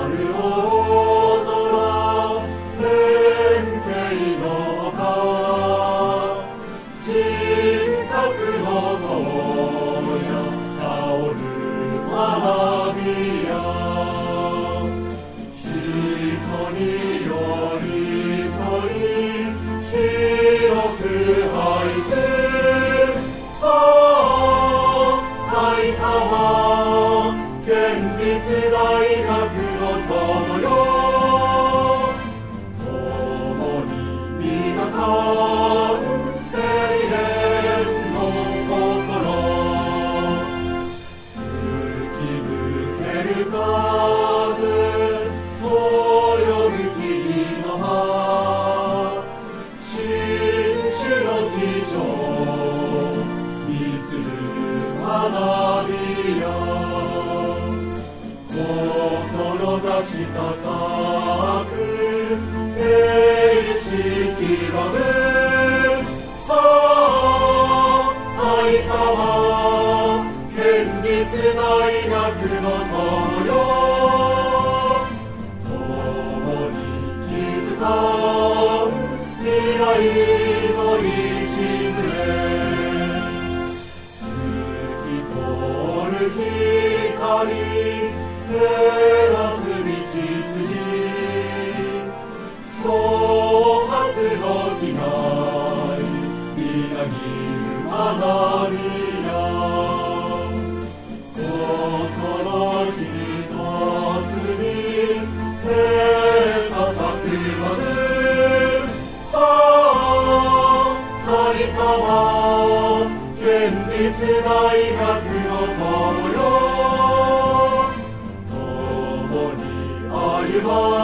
る大空、天庭の丘、人格の塔や香る学びや、人に寄り添い広く愛する、さあ埼玉県立大学の友よ、共に磨かう青年の心、吹き抜ける風、そよぐ霧の葉、新種の気象、満つる学びや、志高く英知極む、さあ埼玉県立大学の友よ、共に気遣う未来の礎、透き通る光照らす道筋、創発の気概みなぎる学びや、心一つに切磋琢磨する、さあ埼玉県立大学の友よ、歩ま